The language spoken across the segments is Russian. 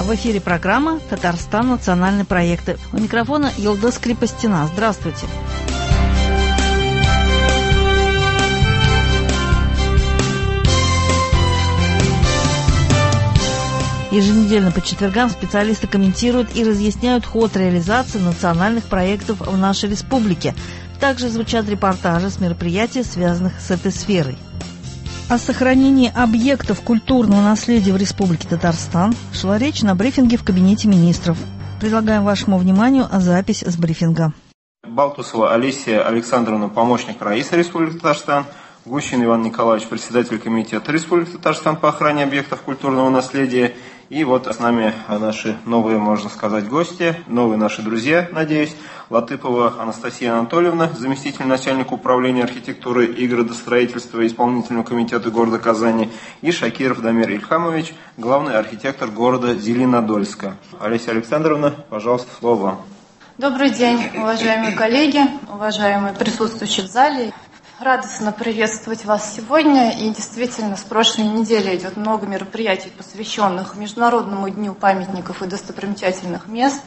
В эфире программа «Татарстан. Национальные проекты». У микрофона Йылдыз Крепостина. Здравствуйте. Еженедельно по четвергам специалисты комментируют и разъясняют ход реализации национальных проектов в нашей республике. Также звучат репортажи с мероприятий, связанных с этой сферой. О сохранении объектов культурного наследия в Республике Татарстан шла речь на брифинге в Кабинете министров. Предлагаем вашему вниманию запись с брифинга. Балтусова Олеся Александровна, помощник Раиса Республики Татарстан. Гущин Иван Николаевич, председатель комитета Республики Татарстан по охране объектов культурного наследия. И вот с нами наши новые, можно сказать, гости, новые наши друзья, надеюсь. Латыпова Анастасия Анатольевна, заместитель начальника управления архитектуры и градостроительства исполнительного комитета города Казани, и Шакиров Дамир Ильхамович, главный архитектор города Зеленодольска. Олеся Александровна, пожалуйста, слово вам. Добрый день, уважаемые коллеги, уважаемые присутствующие в зале. Радостно приветствовать вас сегодня. И действительно, с прошлой недели идет много мероприятий, посвященных Международному дню памятников и достопримечательных мест.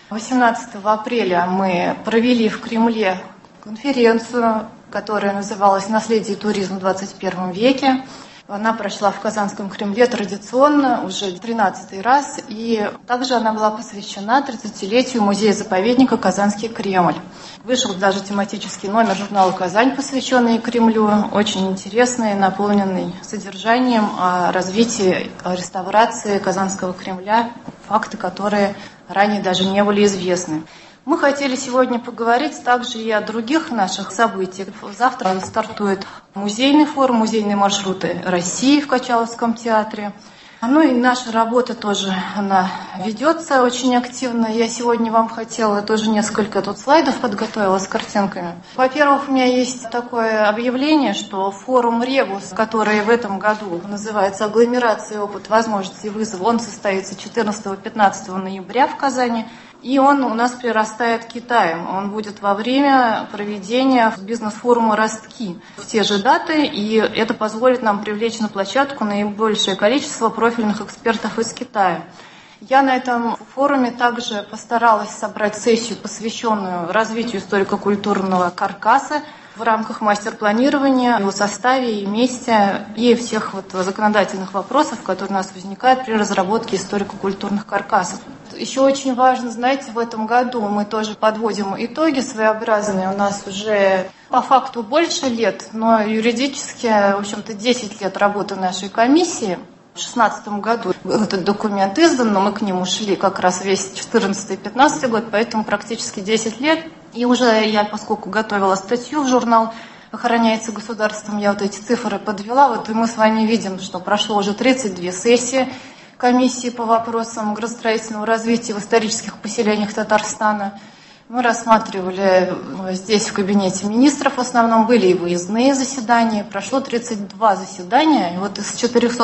18 апреля мы провели в Кремле конференцию, которая называлась «Наследие и туризм в 21 веке». Она прошла в Казанском Кремле традиционно уже 13-й раз, и также она была посвящена 30-летию музея-заповедника «Казанский Кремль». Вышел даже тематический номер журнала «Казань», посвященный Кремлю, очень интересный, наполненный содержанием о развитии, о реставрации Казанского Кремля, факты, которые ранее даже не были известны. Мы хотели сегодня поговорить также и о других наших событиях. Завтра стартует музейный форум, музейные маршруты России в Качаловском театре. Ну и наша работа тоже, она ведется очень активно. Я сегодня вам хотела тоже несколько тут слайдов подготовила с картинками. Во-первых, у меня есть такое объявление, что форум «Ребус», который в этом году называется «Агломерация. Опыт, возможности и вызов», он состоится 14-15 ноября в Казани. И он у нас прирастает Китаем. Он будет во время проведения бизнес-форума «Ростки» в те же даты, и это позволит нам привлечь на площадку наибольшее количество профильных экспертов из Китая. Я на этом форуме также постаралась собрать сессию, посвященную развитию историко-культурного каркаса в рамках мастер-планирования, его составе и месте, и всех законодательных вопросов, которые у нас возникают при разработке историко-культурных каркасов. Еще очень важно, знаете, в этом году мы тоже подводим итоги своеобразные. У нас уже по факту больше лет, но юридически, в общем-то, 10 лет работы нашей комиссии. В 2016 году этот документ издан, но мы к нему шли как раз весь 2014 и 2015 год, поэтому практически 10 лет. И уже я, поскольку готовила статью в журнал «Охраняется государством», я эти цифры подвела. И мы с вами видим, что прошло уже 32 сессии комиссии по вопросам градостроительного развития в исторических поселениях Татарстана. Мы рассматривали здесь в Кабинете министров, в основном были и выездные заседания. Прошло 32 заседания, и из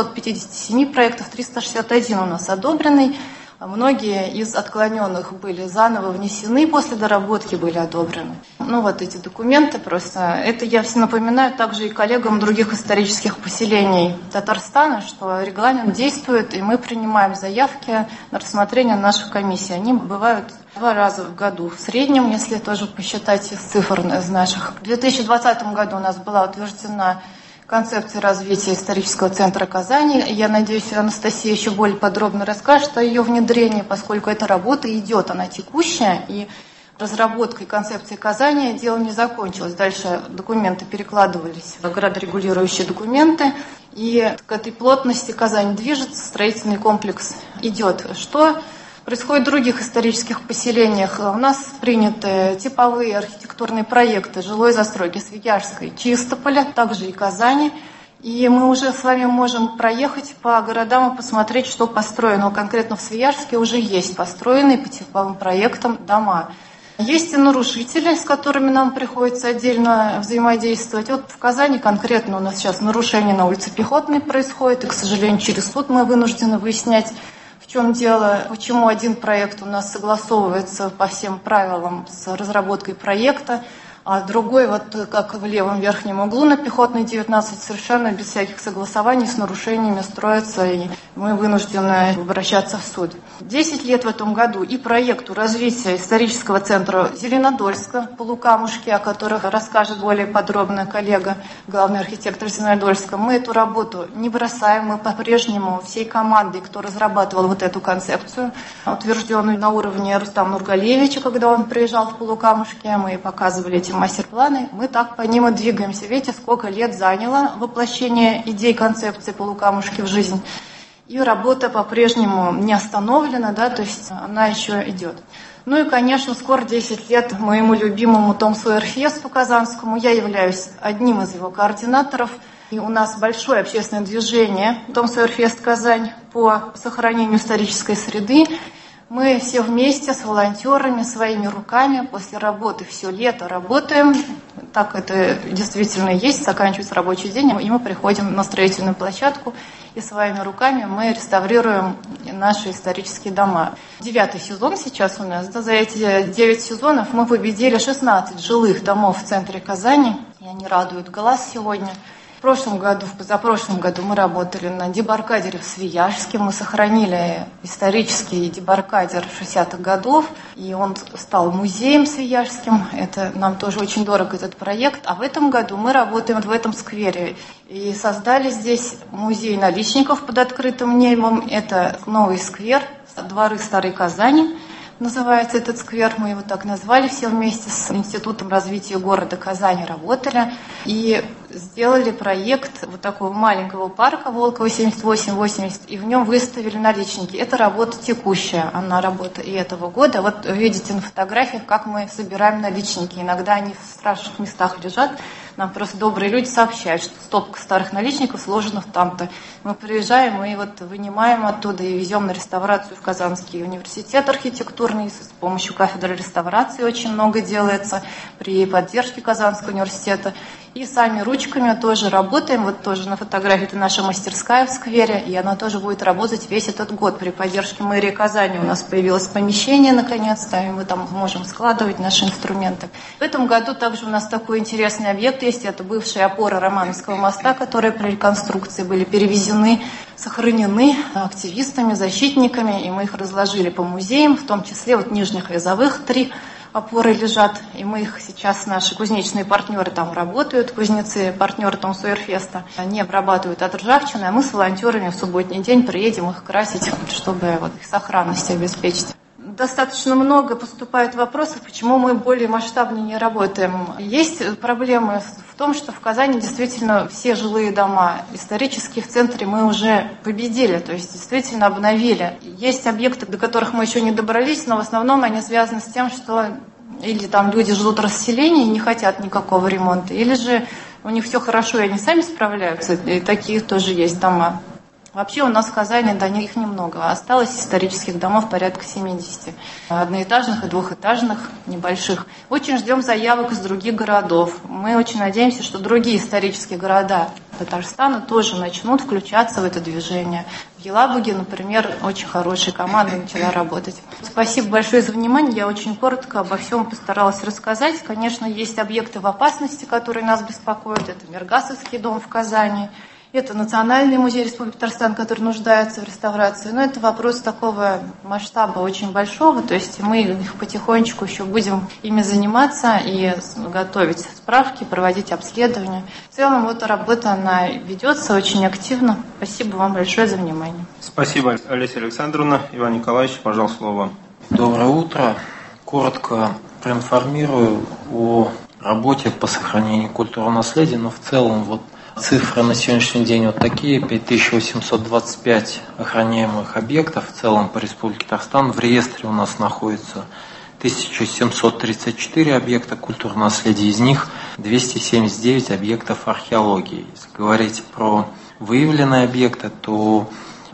457 проектов 361 у нас одобренный. Многие из отклоненных были заново внесены, после доработки были одобрены. Эти документы просто, это я все напоминаю также и коллегам других исторических поселений Татарстана, что регламент действует, и мы принимаем заявки на рассмотрение наших комиссий. Они бывают 2 раза в году в среднем, если тоже посчитать из цифр из наших. В 2020 году у нас была утверждена концепция развития исторического центра Казани. Я надеюсь, Анастасия еще более подробно расскажет о ее внедрении, поскольку эта работа идет, она текущая, и разработкой концепции Казани дело не закончилось. Дальше документы перекладывались в градорегулирующие документы, и к этой плотности Казань движется, строительный комплекс идет. Что происходит в других исторических поселениях? У нас приняты типовые архитектурные проекты жилой застройки Свияжской, Чистополя, также и Казани. И мы уже с вами можем проехать по городам и посмотреть, что построено. Конкретно в Свияжске уже есть построенные по типовым проектам дома. Есть и нарушители, с которыми нам приходится отдельно взаимодействовать. В Казани конкретно у нас сейчас нарушение на улице Пехотной происходит, и, к сожалению, через суд мы вынуждены выяснять, в чем дело, почему один проект у нас согласовывается по всем правилам с разработкой проекта, а другой, как в левом верхнем углу на Пехотной 19, совершенно без всяких согласований, с нарушениями строится, и мы вынуждены обращаться в суд. 10 лет в этом году и проекту развития исторического центра Зеленодольска, Полукамушки, о которых расскажет более подробно коллега, главный архитектор Зеленодольска. Мы эту работу не бросаем, мы по-прежнему всей командой, кто разрабатывал вот эту концепцию, утвержденную на уровне Рустама Нургалиевича, когда он приезжал в Полукамушки, мы показывали эти мастер-планы, мы так по ним и двигаемся. Видите, сколько лет заняло воплощение идей концепции Полукамушки в жизнь. И работа по-прежнему не остановлена, да, то есть она еще идет. Ну и, конечно, скоро 10 лет моему любимому Том Сойер-фесту казанскому. Я являюсь одним из его координаторов. И у нас большое общественное движение Том Сойер-фест Казань по сохранению исторической среды. Мы все вместе с волонтерами, своими руками, после работы все лето работаем. Так это действительно есть, заканчивается рабочий день, и мы приходим на строительную площадку, и своими руками мы реставрируем наши исторические дома. 9-й сезон сейчас у нас. За эти 9 сезонов мы победили 16 жилых домов в центре Казани, и они радуют глаз сегодня. В прошлом году, в позапрошлом году мы работали на дебаркадере в Свияжске. Мы сохранили исторический дебаркадер 60-х годов, и он стал музеем свияжским. Это нам тоже очень дорог этот проект. А в этом году мы работаем в этом сквере и создали здесь музей наличников под открытым небом. Это новый сквер, дворы Старой Казани. Называется этот сквер, мы его так назвали, все вместе с Институтом развития города Казани работали и сделали проект вот такого маленького парка Волкова 78-80, и в нем выставили наличники. Это работа текущая, она работа и этого года. Вот видите на фотографиях, как мы собираем наличники. Иногда они в страшных местах лежат. Нам просто добрые люди сообщают, что стопка старых наличников сложена там-то. Мы приезжаем и вот вынимаем оттуда и везем на реставрацию в Казанский университет архитектурный. С помощью кафедры реставрации очень много делается при поддержке Казанского университета. И сами ручками тоже работаем. Вот тоже на фотографии это наша мастерская в сквере, и она тоже будет работать весь этот год. При поддержке мэрии Казани у нас появилось помещение наконец-то, и мы там можем складывать наши инструменты. В этом году также у нас такой интересный объект есть. Это бывшие опоры Романовского моста, которые при реконструкции были перевезены, сохранены активистами, защитниками, и мы их разложили по музеям, в том числе вот Нижних Вязовых 3 опоры лежат, и мы их сейчас, наши кузнечные партнеры там работают, кузнецы, партнеры Том Сойер-феста, они обрабатывают от ржавчины, а мы с волонтерами в субботний день приедем их красить, чтобы вот их сохранность обеспечить. Достаточно много поступает вопросов, почему мы более масштабнее не работаем. Есть проблемы в том, что в Казани действительно все жилые дома исторические в центре мы уже победили, то есть действительно обновили. Есть объекты, до которых мы еще не добрались, но в основном они связаны с тем, что или там люди живут в расселении и не хотят никакого ремонта, или же у них все хорошо и они сами справляются, и такие тоже есть дома. Вообще у нас в Казани, да, их немного. Осталось исторических домов порядка 70. Одноэтажных и двухэтажных, небольших. Очень ждем заявок из других городов. Мы очень надеемся, что другие исторические города Татарстана тоже начнут включаться в это движение. В Елабуге, например, очень хорошая команда начала работать. Спасибо большое за внимание. Я очень коротко обо всем постаралась рассказать. Конечно, есть объекты в опасности, которые нас беспокоят. Это Миргасовский дом в Казани. Это Национальный музей Республики Татарстан, который нуждается в реставрации. Но это вопрос такого масштаба очень большого. То есть мы их потихонечку еще будем ими заниматься и готовить справки, проводить обследования. В целом, вот работа, она ведется очень активно. Спасибо вам большое за внимание. Спасибо, Олеся Александровна. Иван Николаевич, пожалуйста, слово вам. Доброе утро. Коротко проинформирую о работе по сохранению культурного наследия, но в целом вот цифры на сегодняшний день вот такие: 5825 охраняемых объектов в целом по Республике Татарстан. В реестре у нас находится 1734 объекта культурного наследия, из них 279 объектов археологии. Если говорить про выявленные объекты, то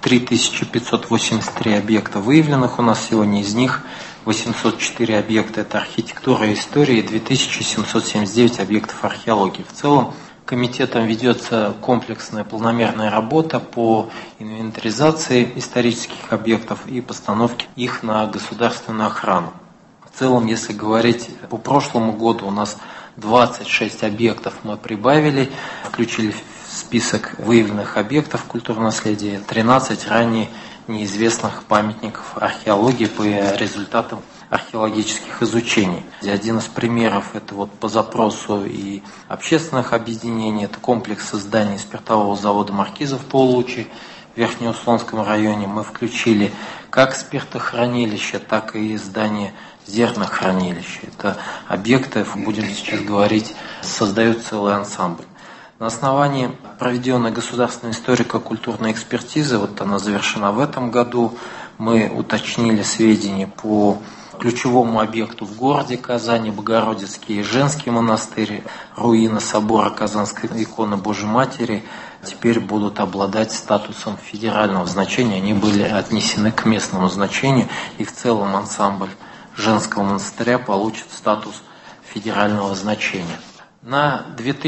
3583 объекта выявленных у нас сегодня, из них 804 объекта – это архитектура и история, и 2779 объектов археологии. В целом комитетом ведется комплексная планомерная работа по инвентаризации исторических объектов и постановке их на государственную охрану. В целом, если говорить по прошлому году, у нас 26 объектов мы прибавили, включили в список выявленных объектов культурного наследия, 13 ранее неизвестных памятников археологии по результатам археологических изучений. Один из примеров – это по запросу и общественных объединений, это комплекс зданий спиртового завода «Маркизов» Получи в Верхнеуслонском районе. Мы включили как спиртохранилище, так и здание зернохранилища. Это объекты, будем сейчас говорить, создают целый ансамбль. На основании проведенной государственной историко-культурной экспертизы, она завершена в этом году, мы уточнили сведения по ключевому объекту в городе Казани, Богородицкий женский монастырь, руины собора Казанской иконы Божьей Матери теперь будут обладать статусом федерального значения. Они были отнесены к местному значению, и в целом ансамбль женского монастыря получит статус федерального значения. На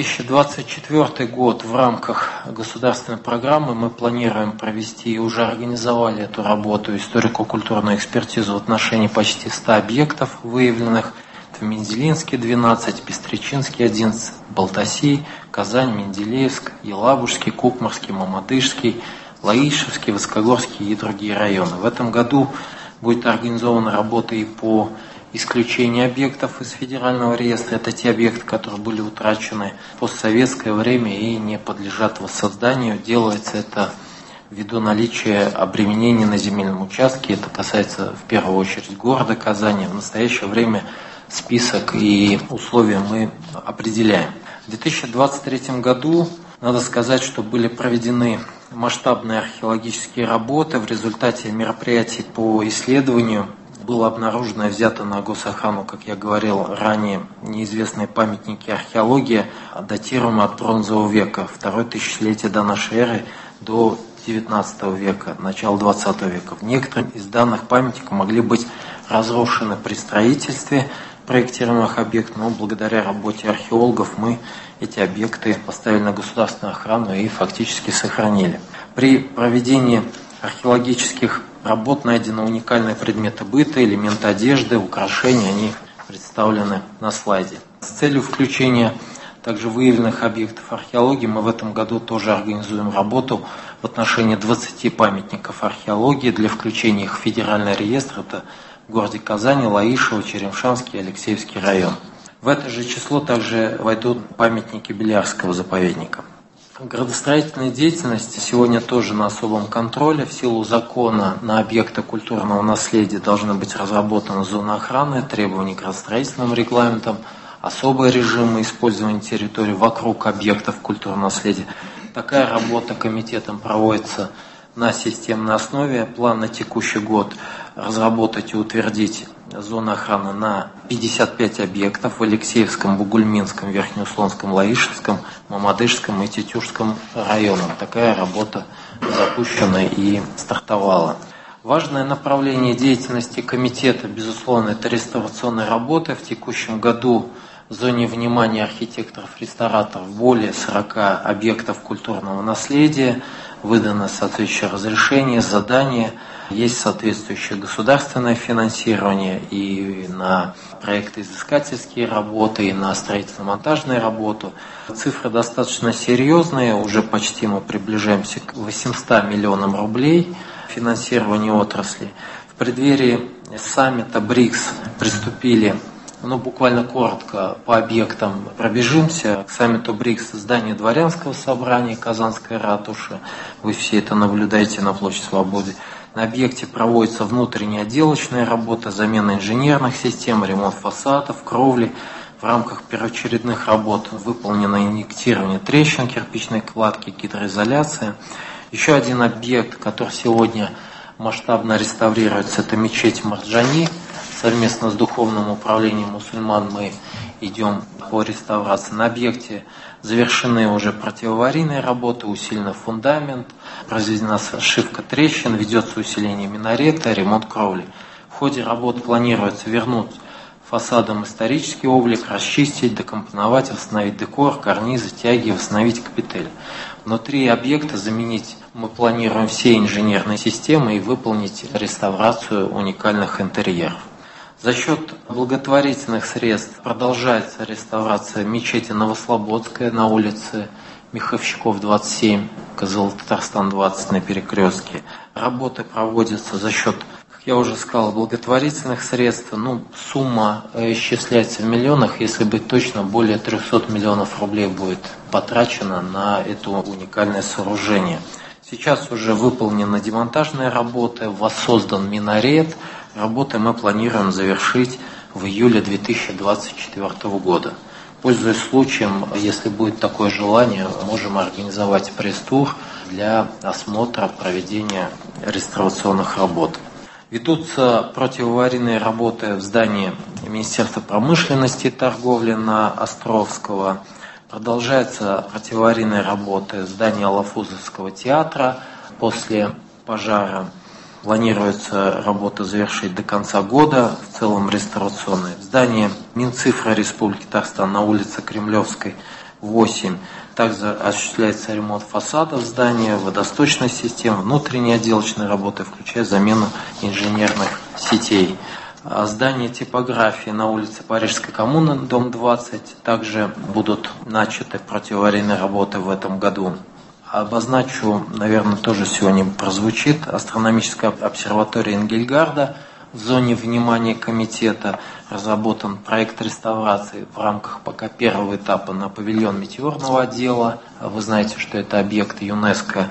2024 год в рамках государственной программы мы планируем провести и уже организовали эту работу, историко-культурную экспертизу в отношении почти 100 объектов, выявленных в Менделинске 12, Пестричинске 11, Балтасий, Казань, Менделеевск, Елабужский, Кукмарский, Мамадышский, Лаишевский, Высокогорский и другие районы. В этом году будет организована работа и по исключение объектов из федерального реестра. Это те объекты, которые были утрачены в постсоветское время и не подлежат воссозданию. Делается это ввиду наличия обременений на земельном участке. Это касается в первую очередь города Казани. В настоящее время список и условия мы определяем. В 2023 году, надо сказать, что были проведены масштабные археологические работы. В результате мероприятий по исследованию было обнаружено и взято на госохрану, как я говорил ранее, неизвестные памятники археологии, датируемые от бронзового века, второе тысячелетие до нашей эры до 19 века, начала 20 века. Некоторые из данных памятников могли быть разрушены при строительстве проектируемых объектов, но благодаря работе археологов мы эти объекты поставили на государственную охрану и фактически сохранили. При проведении археологических работ найдены уникальные предметы быта, элементы одежды, украшения, они представлены на слайде. С целью включения также выявленных объектов археологии мы в этом году тоже организуем работу в отношении 20 памятников археологии для включения их в федеральный реестр. Это в городе Казани, Лаишево, Черемшанский и Алексеевский район. В это же число также войдут памятники Белярского заповедника. Градостроительная деятельность сегодня тоже на особом контроле. В силу закона на объекты культурного наследия должны быть разработаны зоны охраны, требования к градостроительным регламентам, особые режимы использования территории вокруг объектов культурного наследия. Такая работа комитетом проводится на системной основе. План на текущий год разработать и утвердить зоны охраны на 55 объектов в Алексеевском, Бугульминском, Верхнеуслонском, Лаишевском, Мамадышском и Тетюшском районах. Такая работа запущена и стартовала. Важное направление деятельности комитета, безусловно, это реставрационная работа. В текущем году в зоне внимания архитекторов-реставраторов более 40 объектов культурного наследия. Выдано соответствующее разрешение, задание. Есть соответствующее государственное финансирование и на проектно-изыскательские работы, и на строительно-монтажные работы. Цифры достаточно серьезные, уже почти мы приближаемся к 800 миллионам рублей финансирования отрасли. В преддверии саммита БРИКС приступили, буквально коротко по объектам пробежимся. К саммиту БРИКС здание Дворянского собрания, Казанская ратуша. Вы все это наблюдаете на площади Свободы. На объекте проводится внутренняя отделочная работа, замена инженерных систем, ремонт фасадов, кровли. В рамках первоочередных работ выполнено инъектирование трещин кирпичной кладки, гидроизоляция. Еще один объект, который сегодня масштабно реставрируется, это мечеть Марджани. Совместно с Духовным управлением мусульман мы идем по реставрации. На объекте завершены уже противоаварийные работы, усилен фундамент, произведена сшивка трещин, ведется усиление минарета, ремонт кровли. В ходе работ планируется вернуть фасадам исторический облик, расчистить, декомпоновать, восстановить декор, карнизы, тяги, восстановить капитель. Внутри объекта заменить мы планируем все инженерные системы и выполнить реставрацию уникальных интерьеров. За счет благотворительных средств продолжается реставрация мечети Новослободская на улице Миховщиков 27, Кызыл-Татарстан 20 на перекрестке. Работы проводятся за счет, как я уже сказал, благотворительных средств. Сумма исчисляется в миллионах, если быть точно, более 300 миллионов рублей будет потрачено на это уникальное сооружение. Сейчас уже выполнены демонтажные работы, воссоздан минарет. Работы мы планируем завершить в июле 2024 года. Пользуясь случаем, если будет такое желание, можем организовать пресс-тур для осмотра проведения реставрационных работ. Ведутся противоаварийные работы в здании Министерства промышленности и торговли на Островского. Продолжаются противоаварийные работы в здании Алафузовского театра после пожара. Планируется работу завершить до конца года, в целом реставрационные. В здании Минцифры Республики Татарстан на улице Кремлевской, 8. Также осуществляется ремонт фасадов здания, водосточной системы, внутренние отделочные работы, включая замену инженерных сетей. Здание типографии на улице Парижской коммуны, дом 20. Также будут начаты противоаварийные работы в этом году. Обозначу, наверное, тоже сегодня прозвучит, астрономическая обсерватория Энгельгарда в зоне внимания комитета. Разработан проект реставрации в рамках пока первого этапа на павильон метеорного отдела. Вы знаете, что это объект ЮНЕСКО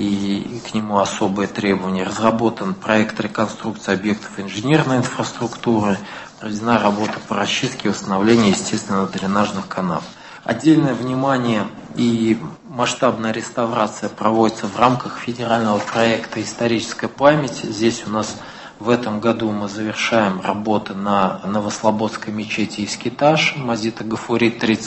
и к нему особые требования. Разработан проект реконструкции объектов инженерной инфраструктуры. Проведена работа по расчистке и восстановлению естественно-дренажных канав. Отдельное внимание и масштабная реставрация проводится в рамках федерального проекта «Историческая память». Здесь у нас в этом году мы завершаем работы на Новослободской мечети Искитаж, Мазита Гафури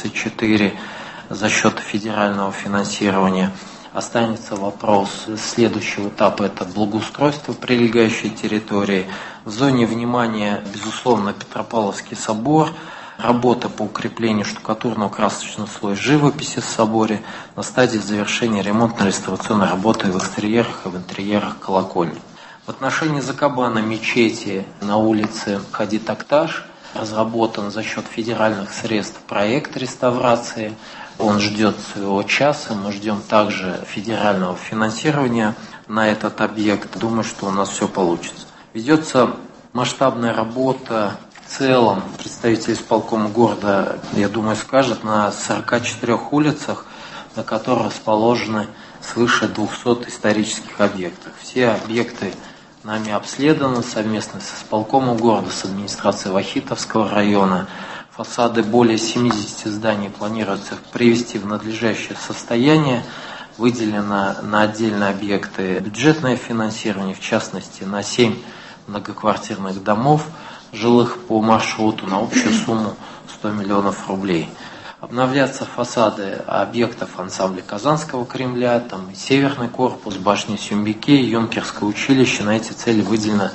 34 за счет федерального финансирования. Останется вопрос следующего этапа – это благоустройство прилегающей территории. В зоне внимания, безусловно, Петропавловский собор. Работа по укреплению штукатурного красочного слоя живописи в соборе на стадии завершения ремонтно-реставрационной работы в экстерьерах и в интерьерах колокольни. В отношении Закабана мечети на улице Хади Такташ разработан за счет федеральных средств проект реставрации. Он ждет своего часа. Мы ждем также федерального финансирования на этот объект. Думаю, что у нас все получится. Ведется масштабная работа. В целом, представитель исполкома города, я думаю, скажет, на 44 улицах, на которых расположены свыше 200 исторических объектов. Все объекты нами обследованы совместно с исполкомом города, с администрацией Вахитовского района. Фасады более 70 зданий планируется привести в надлежащее состояние. Выделено на отдельные объекты бюджетное финансирование, в частности, на 7 многоквартирных домов, жилых по маршруту на общую сумму 100 миллионов рублей. Обновляться фасады объектов ансамбля Казанского Кремля, там и Северный корпус, башни Сюмбике, Юнкерское училище. На эти цели выделено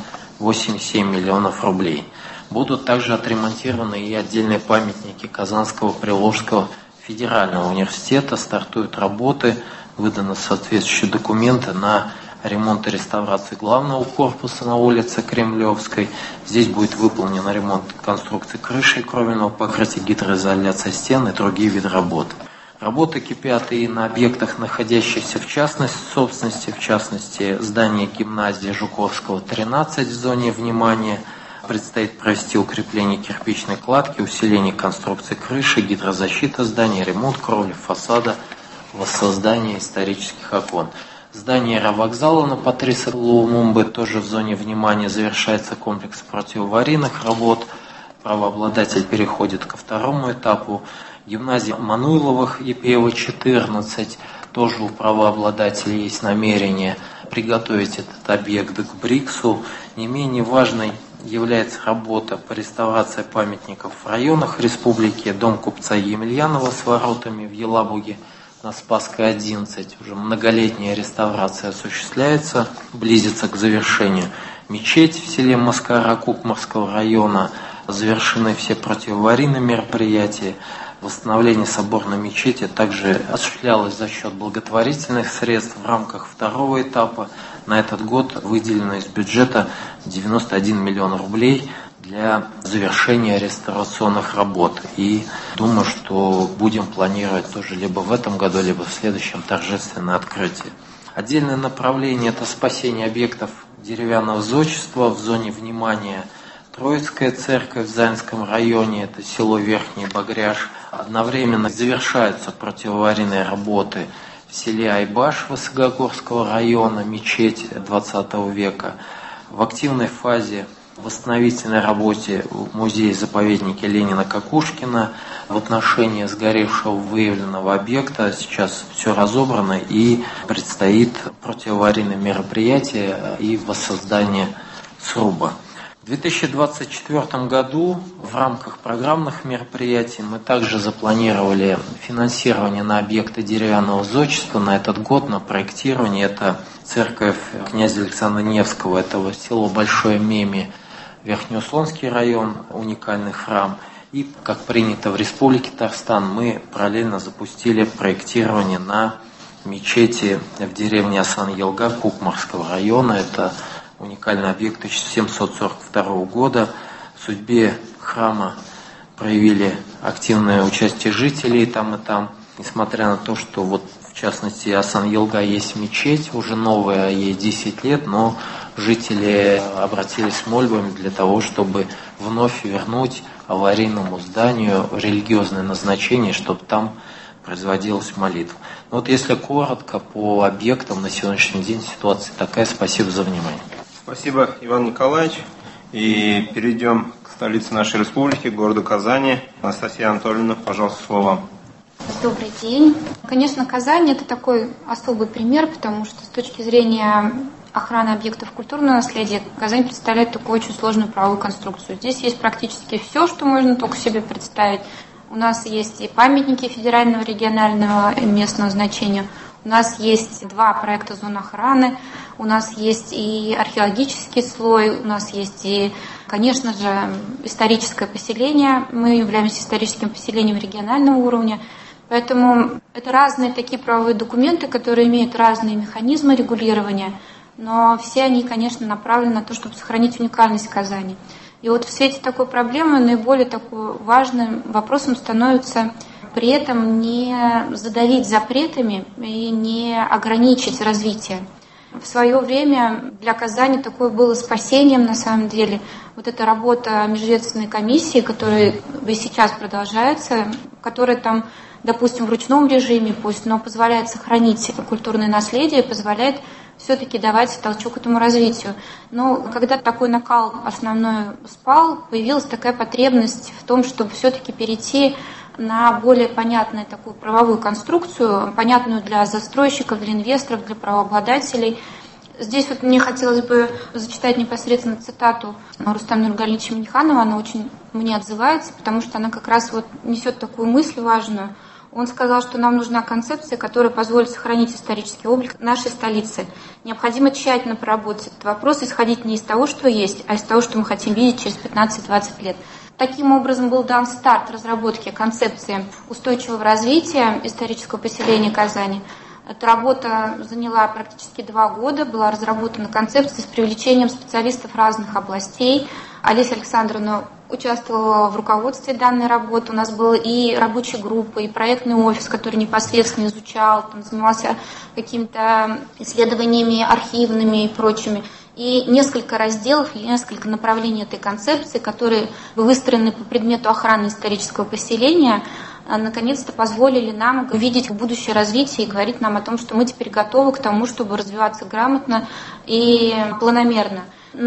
87 миллионов рублей. Будут также отремонтированы и отдельные памятники Казанского Приволжского федерального университета. Стартуют работы, выданы соответствующие документы на ремонт и реставрацию главного корпуса на улице Кремлевской. Здесь будет выполнен ремонт конструкции крыши и кровельного покрытия, гидроизоляция стен и другие виды работ. Работы кипят и на объектах, находящихся в частной собственности, в частности, здание гимназии Жуковского 13 в зоне внимания. Предстоит провести укрепление кирпичной кладки, усиление конструкции крыши, гидрозащита здания, ремонт кровли, фасада, воссоздание исторических окон. Здание аэровокзала на Патриса Лумумбы тоже в зоне внимания. Завершается комплекс противоаварийных работ. Правообладатель переходит ко второму этапу. Гимназия Мануиловых Епеева 14. Тоже у правообладателя есть намерение приготовить этот объект к БРИКСу. Не менее важной является работа по реставрации памятников в районах республики. Дом купца Емельянова с воротами в Елабуге на Спасской 11. Уже многолетняя реставрация осуществляется, близится к завершению. Мечеть в селе Маскара Кукмарского района. Завершены все противоаварийные мероприятия. Восстановление соборной мечети также осуществлялось за счет благотворительных средств в рамках второго этапа. На этот год выделено из бюджета 91 миллион рублей для завершения реставрационных работ. И думаю, что будем планировать тоже либо в этом году, либо в следующем торжественное открытие. Отдельное направление – это спасение объектов деревянного зодчества в зоне внимания. Троицкая церковь в Заинском районе, это село Верхний Багряж. Одновременно завершаются противоаварийные работы в селе Айбаш Высокогорского района, мечеть XX века. В активной фазе в восстановительной работе в музее-заповеднике Ленина-Кукушкина в отношении сгоревшего выявленного объекта. Сейчас все разобрано и предстоит противоаварийное мероприятие и воссоздание сруба. В 2024 году в рамках программных мероприятий мы также запланировали финансирование на объекты деревянного зодчества на этот год, на проектирование. Это церковь князя Александра Невского, это село Большое Меми, Верхнеуслонский район, уникальный храм. И, как принято в Республике Татарстан, мы параллельно запустили проектирование на мечети в деревне Асан-Елга Кукмарского района. Это уникальный объект 1742 года. В судьбе храма проявили активное участие жителей там и там. Несмотря на то, что вот в частности Асан-Елга есть мечеть, уже новая, ей 10 лет, но жители обратились с мольбами для того, чтобы вновь вернуть аварийному зданию религиозное назначение, чтобы там производилась молитва. Но вот если коротко по объектам на сегодняшний день ситуация такая. Спасибо за внимание. Спасибо, Иван Николаевич. И перейдем к столице нашей республики, городу Казани. Анастасия Анатольевна, пожалуйста, слово вам. Добрый день. Конечно, Казань – это такой особый пример, потому что с точки зрения охраны объектов культурного наследия Казань представляет такую очень сложную правовую конструкцию. Здесь есть практически все, что можно только себе представить. У нас есть и памятники федерального, регионального и местного значения. У нас есть 2 проекта зон охраны, у нас есть и археологический слой, у нас есть и, конечно же, историческое поселение. Мы являемся историческим поселением регионального уровня. Поэтому это разные такие правовые документы, которые имеют разные механизмы регулирования, но все они, конечно, направлены на то, чтобы сохранить уникальность Казани. И вот в свете такой проблемы наиболее такой важным вопросом становится при этом не задавить запретами и не ограничить развитие. В свое время для Казани такое было спасением, на самом деле, вот эта работа межведомственной комиссии, которая и сейчас продолжается, которая там, допустим, в ручном режиме пусть, но позволяет сохранить культурное наследие, позволяет все-таки давать толчок этому развитию. Но когда такой накал основной спал, появилась такая потребность в том, чтобы все-таки перейти на более понятную такую правовую конструкцию, понятную для застройщиков, для инвесторов, для правообладателей. Здесь вот мне хотелось бы зачитать непосредственно цитату Рустама Нургалиевича Минниханова, она очень мне отзывается, потому что она как раз вот несет такую мысль важную. Он сказал, что нам нужна концепция, которая позволит сохранить исторический облик нашей столицы. Необходимо тщательно проработать этот вопрос, исходить не из того, что есть, а из того, что мы хотим видеть через 15-20 лет. Таким образом был дан старт разработке концепции устойчивого развития исторического поселения Казани. Эта работа заняла практически 2 года, была разработана концепция с привлечением специалистов разных областей. Олеся Александровна участвовала в руководстве данной работы. У нас была и рабочая группа, и проектный офис, который непосредственно изучал, там, занимался какими-то исследованиями архивными и прочими. И несколько разделов, несколько направлений этой концепции, которые выстроены по предмету охраны исторического поселения, наконец-то позволили нам видеть будущее развитие и говорить нам о том, что мы теперь готовы к тому, чтобы развиваться грамотно и планомерно.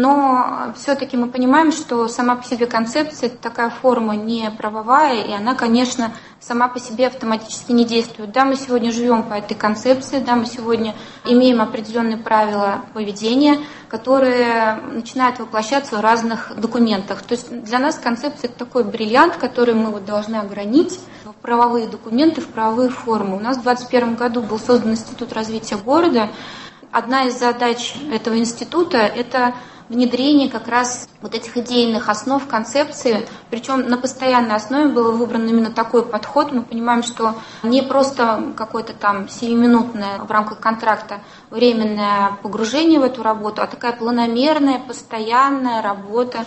Но все-таки мы понимаем, что сама по себе концепция – это такая форма не правовая, и она, конечно, сама по себе автоматически не действует. Да, мы сегодня живем по этой концепции, да, мы сегодня имеем определенные правила поведения, которые начинают воплощаться в разных документах. То есть для нас концепция – это такой бриллиант, который мы вот должны огранить в правовые документы, в правовые формы. У нас в 2021 году был создан Институт развития города. Одна из задач этого института – это внедрение как раз вот этих идейных основ, концепции. Причем на постоянной основе был выбран именно такой подход. Мы понимаем, что не просто какое-то там сиюминутное в рамках контракта временное погружение в эту работу, а такая планомерная, постоянная работа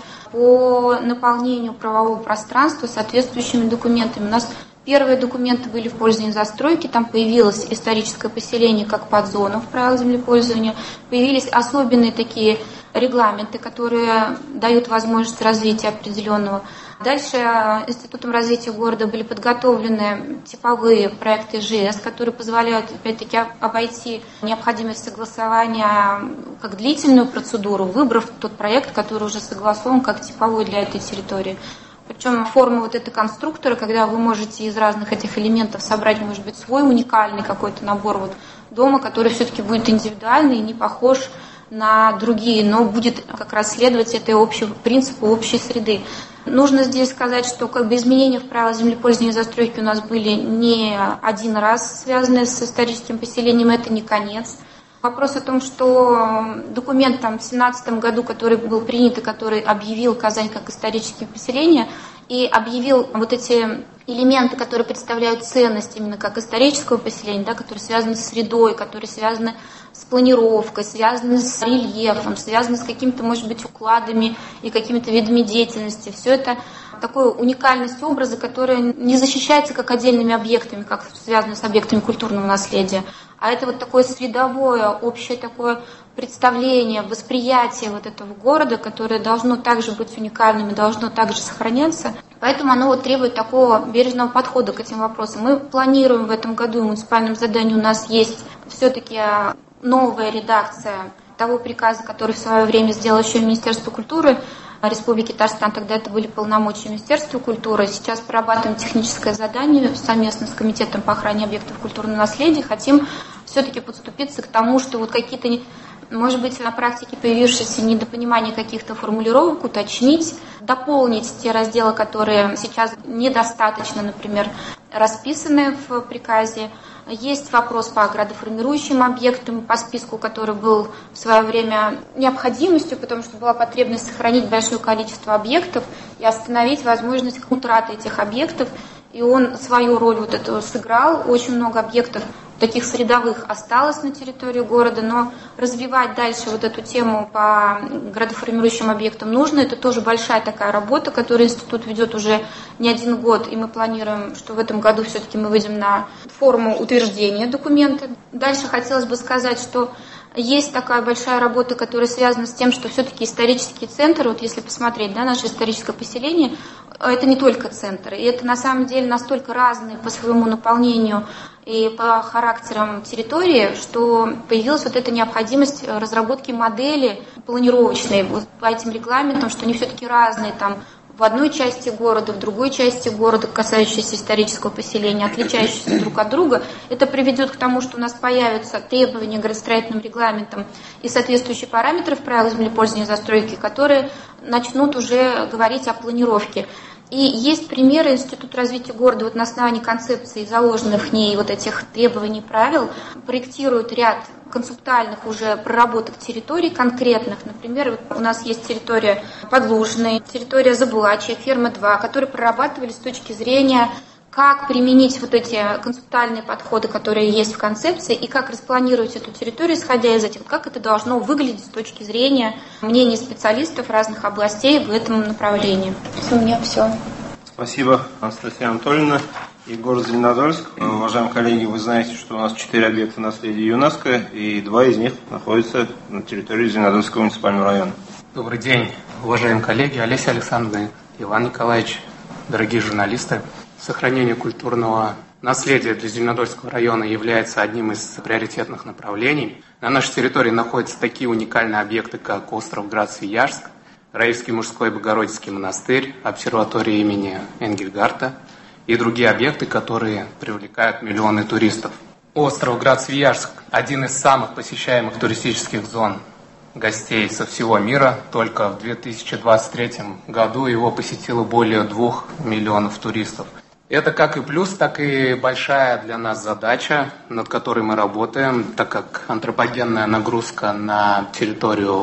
по наполнению правового пространства соответствующими документами. У нас первые документы были в пользовании застройки, там появилось историческое поселение как подзона в правилах землепользования, появились особенные такие регламенты, которые дают возможность развития определенного. Дальше Институтом развития города были подготовлены типовые проекты ЖС, которые позволяют, опять-таки, обойти необходимость согласования как длительную процедуру, выбрав тот проект, который уже согласован как типовой для этой территории. Причем форма вот этой конструктора, когда вы можете из разных этих элементов собрать, может быть, свой уникальный какой-то набор вот дома, который все-таки будет индивидуальный и не похож на другие, но будет как раз следовать этой принципу общей среды. Нужно здесь сказать, что изменения в правилах землепользования и застройки у нас были не один раз связаны с историческим поселением, это не конец. Вопрос о том, что документ в 2017 году, который был принят и который объявил Казань как историческое поселение, и объявил вот эти элементы, которые представляют ценность именно как исторического поселения, да, которые связаны с средой, которые связаны с планировкой, связаны с рельефом, связаны с какими-то, может быть, укладами и какими-то видами деятельности. Все это такой уникальность образа, которая не защищается как отдельными объектами, как связано с объектами культурного наследия, а это вот такое средовое, общее такое представление, восприятие вот этого города, которое должно также быть уникальным и должно также сохраняться. Поэтому оно требует такого бережного подхода к этим вопросам. Мы планируем в этом году, в муниципальном задании у нас есть все-таки новая редакция того приказа, который в свое время сделало еще Министерство культуры Республики Татарстан, тогда это были полномочия Министерства культуры. Сейчас прорабатываем техническое задание совместно с Комитетом по охране объектов культурного наследия. Хотим все-таки подступиться к тому, что вот какие-то, может быть, на практике появившиеся недопонимания каких-то формулировок уточнить, дополнить те разделы, которые сейчас недостаточно, например, расписаны в приказе. Есть вопрос по градоформирующим объектам, по списку, который был в свое время необходимостью, потому что была потребность сохранить большое количество объектов и остановить возможность утраты этих объектов. И он свою роль вот эту сыграл. Очень много объектов таких средовых осталось на территории города, но развивать дальше вот эту тему по градоформирующим объектам нужно. Это тоже большая такая работа, которую институт ведет уже не один год, и мы планируем, что в этом году все-таки мы выйдем на форму утверждения документа. Дальше хотелось бы сказать, что есть такая большая работа, которая связана с тем, что все-таки исторический центр, вот если посмотреть, да, наше историческое поселение, это не только центр, и это на самом деле настолько разные по своему наполнению и по характерам территории, что появилась вот эта необходимость разработки модели планировочной вот по этим регламентам, что они все-таки разные там в одной части города, в другой части города, касающиеся исторического поселения, отличающиеся друг от друга. Это приведет к тому, что у нас появятся требования к градостроительным регламентам и соответствующие параметры в правилах землепользования и застройки, которые начнут уже говорить о планировке. И есть примеры. Институт развития города вот на основании концепции, заложенных в ней вот этих требований, правил, проектирует ряд концептуальных уже проработок территорий конкретных. Например, вот у нас есть территория Подлужной, территория Забулачья, ферма 2, которые прорабатывали с точки зрения, как применить вот эти концептуальные подходы, которые есть в концепции, и как распланировать эту территорию, исходя из этих, как это должно выглядеть с точки зрения мнений специалистов разных областей в этом направлении. У меня все. Спасибо, Анастасия Анатольевна. И город Зеленодольск. Уважаемые коллеги, вы знаете, что у нас 4 объекта наследия ЮНЕСКО, и 2 из них находятся на территории Зеленодольского муниципального района. Добрый день, уважаемые коллеги, Олеся Александровна, Иван Николаевич, дорогие журналисты. Сохранение культурного наследия для Зеленодольского района является одним из приоритетных направлений. На нашей территории находятся такие уникальные объекты, как остров Град-Свияжск, Раильский мужской Богородицкий монастырь, обсерватория имени Энгельгарта и другие объекты, которые привлекают миллионы туристов. Остров Град-Свияжск – один из самых посещаемых туристических зон гостей со всего мира. Только в 2023 году его посетило более 2 миллионов туристов. Это как и плюс, так и большая для нас задача, над которой мы работаем, так как антропогенная нагрузка на территорию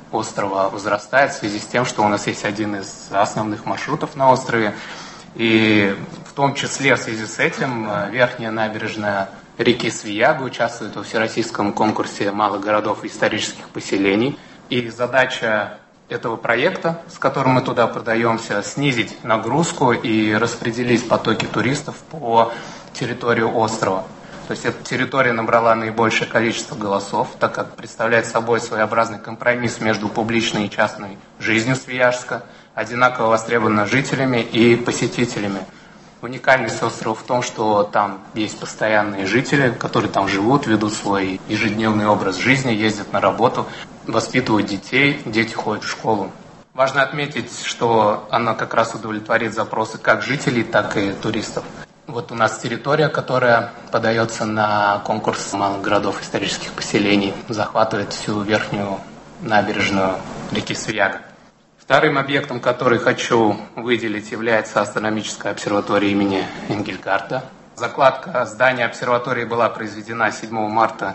острова возрастает в связи с тем, что у нас есть один из основных маршрутов на острове. И в том числе в связи с этим верхняя набережная реки Свияга участвует во всероссийском конкурсе малых городов и исторических поселений. И задача этого проекта, с которым мы туда подаемся, снизить нагрузку и распределить потоки туристов по территории острова. То есть эта территория набрала наибольшее количество голосов, так как представляет собой своеобразный компромисс между публичной и частной жизнью Свияжска, одинаково востребована жителями и посетителями. Уникальность острова в том, что там есть постоянные жители, которые там живут, ведут свой ежедневный образ жизни, ездят на работу, воспитывают детей, дети ходят в школу. Важно отметить, что она как раз удовлетворит запросы как жителей, так и туристов. Вот у нас территория, которая подается на конкурс малых городов исторических поселений, захватывает всю верхнюю набережную реки Свияга. Вторым объектом, который хочу выделить, является астрономическая обсерватория имени Энгельгарта. Закладка здания обсерватории была произведена 7 марта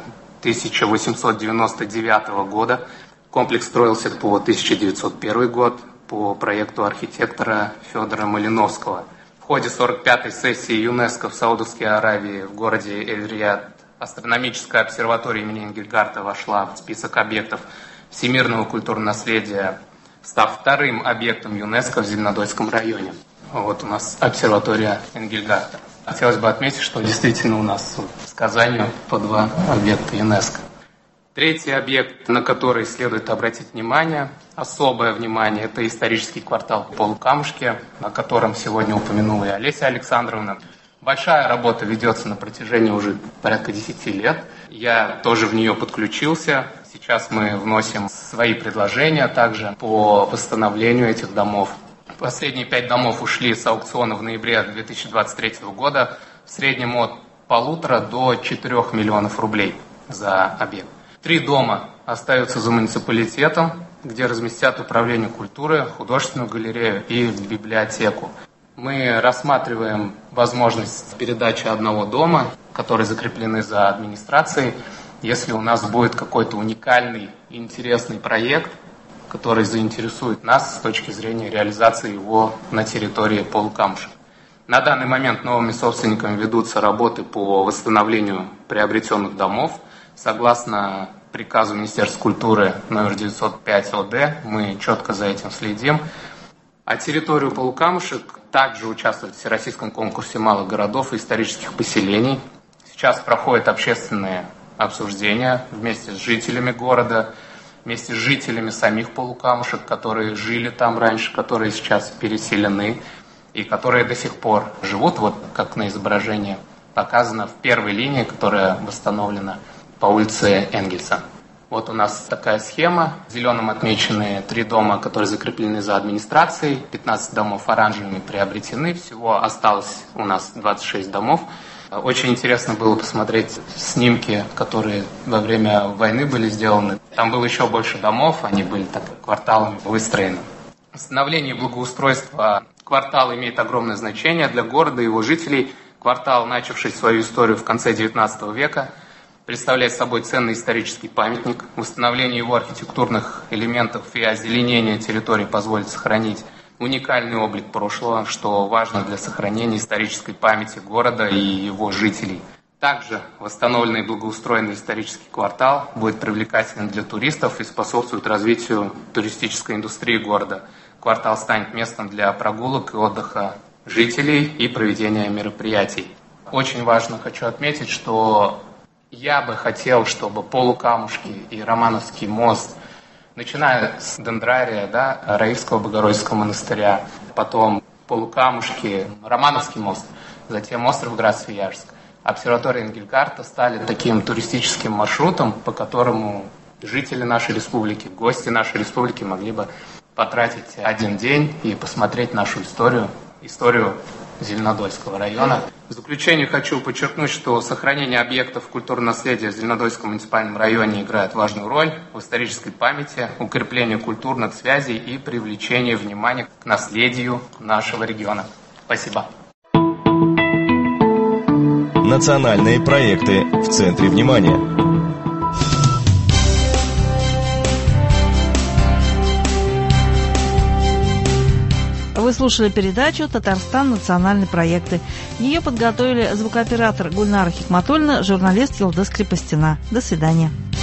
1899 года. Комплекс строился по 1901 год по проекту архитектора Федора Малиновского. В ходе 45-й сессии ЮНЕСКО в Саудовской Аравии в городе Эль-Рияд астрономическая обсерватория имени Энгельгарта вошла в список объектов всемирного культурного наследия, став вторым объектом ЮНЕСКО в Зеленодольском районе. Вот у нас обсерватория Энгельгарта. Хотелось бы отметить, что действительно у нас с Казанью по 2 объекта ЮНЕСКО. Третий объект, на который следует обратить внимание, особое внимание, это исторический квартал Полукамушки, о котором сегодня упомянула и Олеся Александровна. Большая работа ведется на протяжении уже порядка 10 лет. Я тоже в нее подключился. Сейчас мы вносим свои предложения также по восстановлению этих домов. Последние 5 домов ушли с аукциона в ноябре 2023 года в среднем от 1,5 до 4 миллионов рублей за объект. 3 дома остаются за муниципалитетом, где разместят управление культуры, художественную галерею и библиотеку. Мы рассматриваем возможность передачи одного дома, которые закреплены за администрацией, если у нас будет какой-то уникальный и интересный проект, который заинтересует нас с точки зрения реализации его на территории Полукамушек. На данный момент новыми собственниками ведутся работы по восстановлению приобретенных домов. Согласно приказу Министерства культуры номер 905 ОД, мы четко за этим следим. А территорию Полукамушек также участвует в всероссийском конкурсе малых городов и исторических поселений. Сейчас проходят общественные обсуждения вместе с жителями города, вместе с жителями самих Полукамушек, которые жили там раньше, которые сейчас переселены и которые до сих пор живут, вот как на изображении показано в первой линии, которая восстановлена по улице Энгельса. Вот у нас такая схема. Зеленым отмечены 3 дома, которые закреплены за администрацией. 15 домов оранжевыми приобретены. Всего осталось у нас 26 домов. Очень интересно было посмотреть снимки, которые во время войны были сделаны. Там было еще больше домов, они были так кварталами выстроены. Восстановление и благоустройство квартала имеет огромное значение для города и его жителей. Квартал, начавший свою историю в конце XIX века, представляет собой ценный исторический памятник. Восстановление его архитектурных элементов и озеленение территории позволит сохранить уникальный облик прошлого, что важно для сохранения исторической памяти города и его жителей. Также восстановленный и благоустроенный исторический квартал будет привлекательным для туристов и способствует развитию туристической индустрии города. Квартал станет местом для прогулок и отдыха жителей и проведения мероприятий. Очень важно, хочу отметить, что я бы хотел, чтобы Полукамушки и Романовский мост, начиная с Дендрария, Раивского Богородицкого монастыря, потом Полукамушки, Романовский мост, затем остров Град-Свияжск, обсерватория Энгельгарта стали таким туристическим маршрутом, по которому жители нашей республики, гости нашей республики могли бы потратить один день и посмотреть нашу историю Зеленодольского района. В заключение хочу подчеркнуть, что сохранение объектов культурного наследия в Зеленодольском муниципальном районе играет важную роль в исторической памяти, укреплении культурных связей и привлечении внимания к наследию нашего региона. Спасибо. Национальные проекты в центре внимания. Вы слушали передачу «Татарстан. Национальные проекты». Ее подготовили звукооператор Гульнара Хикматульна, журналист Йылдыз Крепостина. До свидания.